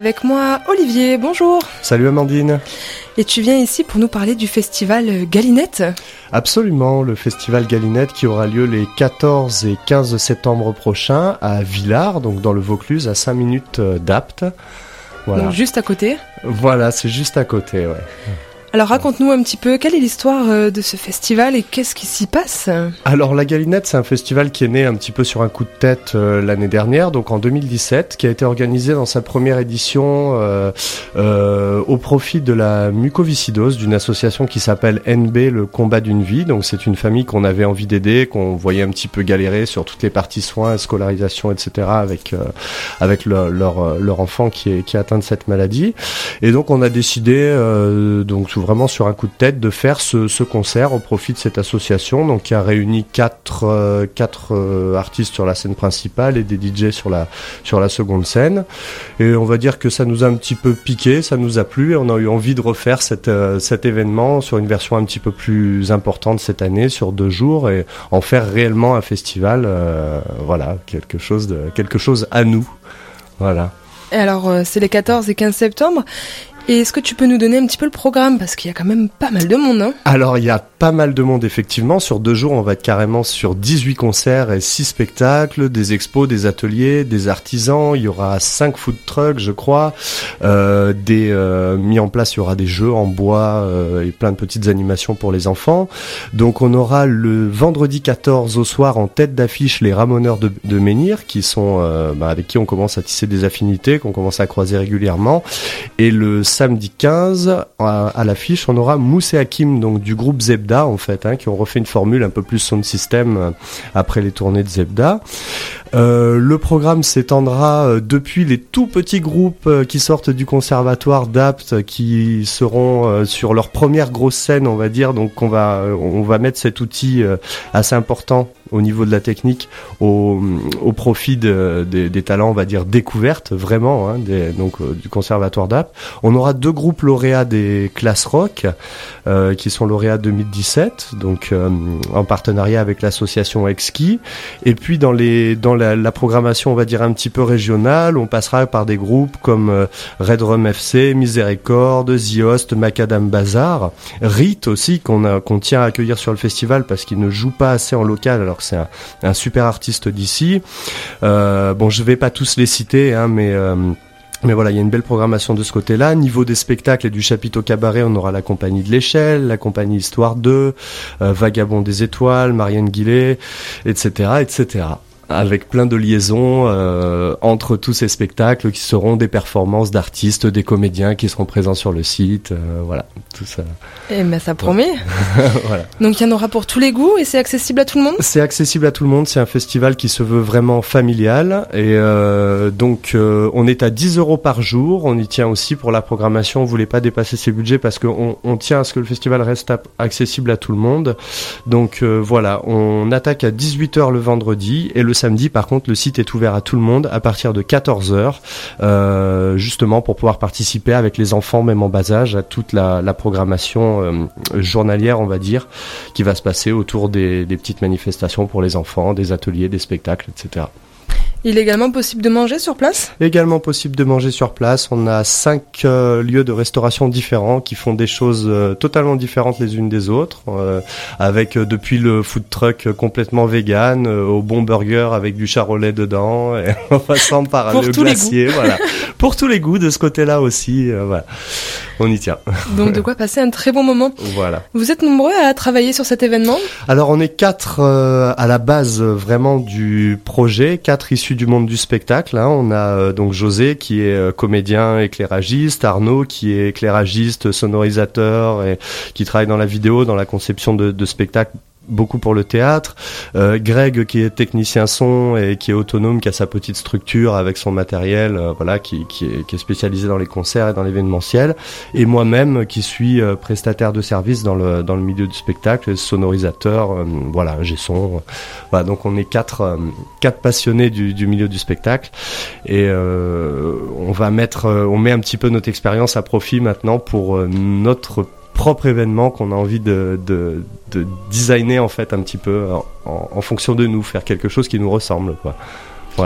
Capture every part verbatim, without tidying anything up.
Avec moi, Olivier, bonjour. Salut Amandine. Et tu viens ici pour nous parler du festival Galinette ? Absolument, le festival Galinette qui aura lieu les quatorze et quinze septembre prochains à Villars, donc dans le Vaucluse, à cinq minutes d'Apt. Voilà. Donc juste à côté ? Voilà, c'est juste à côté, ouais. Alors raconte-nous un petit peu, quelle est l'histoire de ce festival et qu'est-ce qui s'y passe ? Alors la Galinette, c'est un festival qui est né un petit peu sur un coup de tête euh, l'année dernière, donc en deux mille dix-sept, qui a été organisé dans sa première édition euh, euh, au profit de la mucoviscidose, d'une association qui s'appelle N B, le combat d'une vie. Donc c'est une famille qu'on avait envie d'aider, qu'on voyait un petit peu galérer sur toutes les parties soins, scolarisation, et cetera avec euh, avec le, leur leur enfant qui est qui est atteint de cette maladie. Et donc on a décidé euh, donc vraiment sur un coup de tête de faire ce, ce concert au profit de cette association, donc qui a réuni quatre euh, quatre euh, artistes sur la scène principale et des D J sur la sur la seconde scène. Et on va dire que ça nous a un petit peu piqué, ça nous a plu et on a eu envie de refaire cette, euh, cet événement sur une version un petit peu plus importante cette année, sur deux jours, et en faire réellement un festival, euh, voilà, quelque chose de quelque chose à nous, voilà. Et alors euh, c'est les quatorze et quinze septembre. Et est-ce que tu peux nous donner un petit peu le programme ? Parce qu'il y a quand même pas mal de monde, hein ? Alors, il y a pas mal de monde, effectivement. Sur deux jours, on va être carrément sur dix-huit concerts et six spectacles, des expos, des ateliers, des artisans. Il y aura cinq food trucks, je crois. Euh, des euh, mis en place, il y aura des jeux en bois euh, et plein de petites animations pour les enfants. Donc, on aura le vendredi quatorze au soir en tête d'affiche les Ramoneurs de, de Menhir, qui sont euh, bah, avec qui on commence à tisser des affinités, qu'on commence à croiser régulièrement. Et le samedi quinze, à, à l'affiche, on aura Mousse et Hakim, donc du groupe Zebda, en fait, hein, qui ont refait une formule un peu plus sound system euh, après les tournées de Zebda. Euh, le programme s'étendra euh, depuis les tout petits groupes euh, qui sortent du conservatoire d'Apt, qui seront euh, sur leur première grosse scène, on va dire. Donc on va euh, on va mettre cet outil euh, assez important au niveau de la technique au, au profit de, de, des talents, on va dire, découvertes, vraiment, hein, des, donc euh, du conservatoire d'Apt. On aura deux groupes lauréats des classes rock, euh, qui sont lauréats deux mille dix-sept, donc euh, en partenariat avec l'association Exki. Et puis dans les dans la, la programmation, on va dire un petit peu régionale, on passera par des groupes comme euh, Red Rum F C, Miséricorde, The Host, Macadam Bazar, Rite aussi, qu'on a, qu'on tient à accueillir sur le festival parce qu'il ne joue pas assez en local, alors que c'est un, un super artiste d'ici. Euh, bon, je vais pas tous les citer, hein, mais euh, Mais voilà, il y a une belle programmation de ce côté-là. Niveau des spectacles et du chapiteau cabaret, on aura la compagnie de l'échelle, la compagnie Histoire deux, euh, Vagabond des étoiles, Marianne Guillet, et cetera, et cetera. Avec plein de liaisons euh, entre tous ces spectacles qui seront des performances d'artistes, des comédiens qui seront présents sur le site, euh, voilà, tout ça. Eh ben ça promet. Ouais. Voilà. Donc il y en aura pour tous les goûts et c'est accessible à tout le monde ? C'est accessible à tout le monde, c'est un festival qui se veut vraiment familial et euh, donc euh, on est à dix euros par jour, on y tient aussi pour la programmation, on voulait pas dépasser ses budgets parce qu'on on tient à ce que le festival reste à, accessible à tout le monde. Donc euh, voilà, on attaque à dix-huit heures le vendredi et le samedi, par contre, le site est ouvert à tout le monde à partir de quatorze heures, euh, justement pour pouvoir participer avec les enfants, même en bas âge, à toute la, la programmation euh, journalière, on va dire, qui va se passer autour des, des petites manifestations pour les enfants, des ateliers, des spectacles, et cetera. Il est également possible de manger sur place ? Également possible de manger sur place. On a cinq euh, lieux de restauration différents qui font des choses euh, totalement différentes les unes des autres, euh, avec euh, depuis le food truck euh, complètement vegan euh, au bon burger avec du charolais dedans, et en passant par Pour le glacier, voilà. Pour tous les goûts de ce côté-là aussi, euh, voilà. On y tient. Donc de quoi passer un très bon moment. Voilà. Vous êtes nombreux à travailler sur cet événement ? Alors on est quatre euh, à la base euh, vraiment du projet, quatre issus du monde du spectacle. Hein. On a euh, donc José qui est euh, comédien éclairagiste, Arnaud qui est éclairagiste, sonorisateur et qui travaille dans la vidéo, dans la conception de, de spectacles, beaucoup pour le théâtre, euh, Greg qui est technicien son et qui est autonome, qui a sa petite structure avec son matériel, euh, voilà, qui, qui, est, qui est spécialisé dans les concerts et dans l'événementiel, et moi-même qui suis euh, prestataire de service dans le dans le milieu du spectacle, sonorisateur, euh, voilà, j'ai son, euh, voilà, donc on est quatre euh, quatre passionnés du, du milieu du spectacle et euh, on va mettre, euh, on met un petit peu notre expérience à profit maintenant pour euh, notre propre événement qu'on a envie de, de, de designer en fait un petit peu en, en, en fonction de nous, faire quelque chose qui nous ressemble, quoi. Voilà.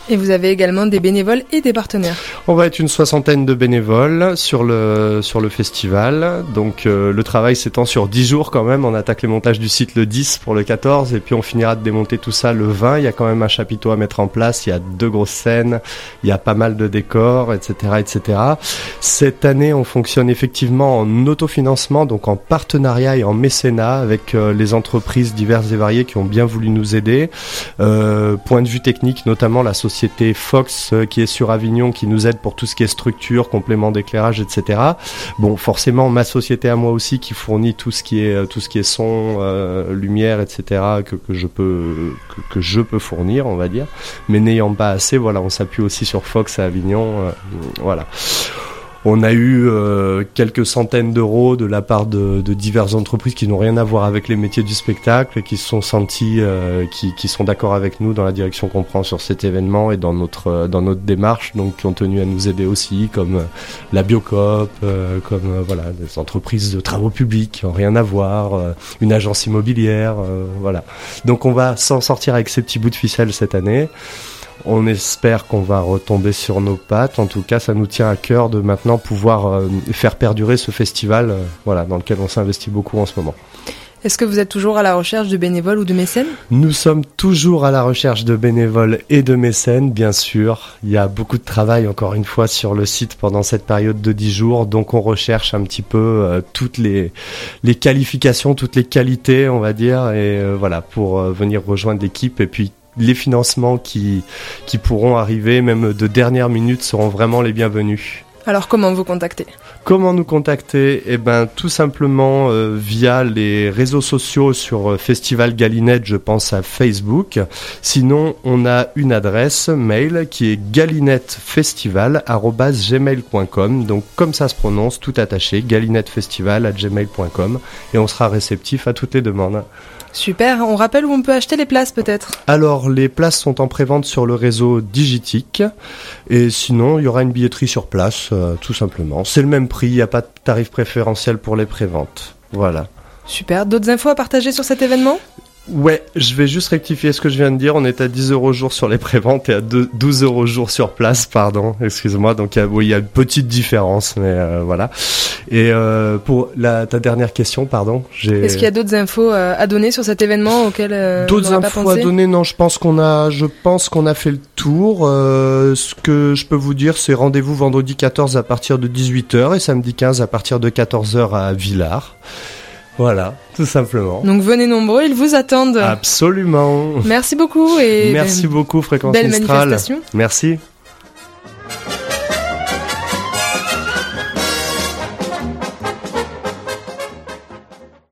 Et vous avez également des bénévoles et des partenaires. On va être une soixantaine de bénévoles sur le sur le festival. Donc euh, le travail s'étend sur dix jours quand même. On attaque les montages du site le dix pour le quatorze et puis on finira de démonter tout ça le vingt. Il y a quand même un chapiteau à mettre en place. Il y a deux grosses scènes. Il y a pas mal de décors, et cetera, et cetera. Cette année, on fonctionne effectivement en autofinancement, donc en partenariat et en mécénat avec euh, les entreprises diverses et variées qui ont bien voulu nous aider. Euh, point de vue technique, notamment la société Société Fox euh, qui est sur Avignon, qui nous aide pour tout ce qui est structure, complément d'éclairage, et cetera. Bon, forcément, ma société à moi aussi qui fournit tout ce qui est euh, tout ce qui est son, euh, lumière, et cetera. que que je peux que, que je peux fournir, on va dire. Mais n'ayant pas assez, voilà, on s'appuie aussi sur Fox à Avignon, euh, voilà. On a eu euh, quelques centaines d'euros de la part de, de diverses entreprises qui n'ont rien à voir avec les métiers du spectacle et qui se sont sentis, euh, qui, qui sont d'accord avec nous dans la direction qu'on prend sur cet événement et dans notre euh, dans notre démarche, donc qui ont tenu à nous aider aussi, comme euh, la Biocoop, euh, comme euh, voilà, des entreprises de travaux publics qui n'ont rien à voir, euh, une agence immobilière, euh, voilà. Donc on va s'en sortir avec ces petits bouts de ficelle cette année. On espère qu'on va retomber sur nos pattes. En tout cas, ça nous tient à cœur de maintenant pouvoir euh, faire perdurer ce festival, euh, voilà, dans lequel on s'investit beaucoup en ce moment. Est-ce que vous êtes toujours à la recherche de bénévoles ou de mécènes ? Nous sommes toujours à la recherche de bénévoles et de mécènes, bien sûr. Il y a beaucoup de travail, encore une fois, sur le site pendant cette période de dix jours. Donc, on recherche un petit peu euh, toutes les, les qualifications, toutes les qualités, on va dire, et euh, voilà, pour euh, venir rejoindre l'équipe. Et puis, les financements qui, qui pourront arriver, même de dernière minute, seront vraiment les bienvenus. Alors comment vous contacter ? Comment nous contacter ? Eh ben, tout simplement euh, via les réseaux sociaux sur euh, Festival Galinette, je pense à Facebook. Sinon, on a une adresse mail qui est galinettefestival arobase gmail point com. Donc comme ça se prononce, tout attaché, galinettefestival arobase gmail point com, et on sera réceptif à toutes les demandes. Super, on rappelle où on peut acheter les places peut-être ? Alors, les places sont en prévente sur le réseau Digitique, et sinon, il y aura une billetterie sur place, euh, tout simplement. C'est le même prix, il n'y a pas de tarif préférentiel pour les préventes. Voilà. Super, d'autres infos à partager sur cet événement ? Ouais, je vais juste rectifier ce que je viens de dire. On est à dix euros jour sur les préventes et à douze euros jour sur place, pardon, excuse-moi. Donc, il y a, oui, il y a une petite différence, mais euh, voilà. Et euh, pour la, ta dernière question, pardon. J'ai... Est-ce qu'il y a d'autres infos euh, à donner sur cet événement auquel euh, D'autres infos à donner? Non, je pense qu'on a, je pense qu'on a fait le tour. Euh, ce que je peux vous dire, c'est rendez-vous vendredi quatorze à partir de dix-huit heures et samedi quinze à partir de quatorze heures à Villars. Voilà, tout simplement. Donc venez nombreux, ils vous attendent. Absolument. Merci beaucoup et merci beaucoup Fréquence belle Mistral. Manifestation. Merci.